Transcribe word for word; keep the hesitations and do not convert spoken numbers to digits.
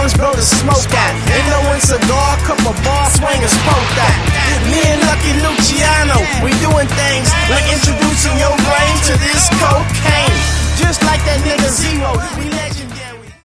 arms, blow the smoke out. Ain't no one cigar, couple bar swingers, poke that. Me and Lucky Luciano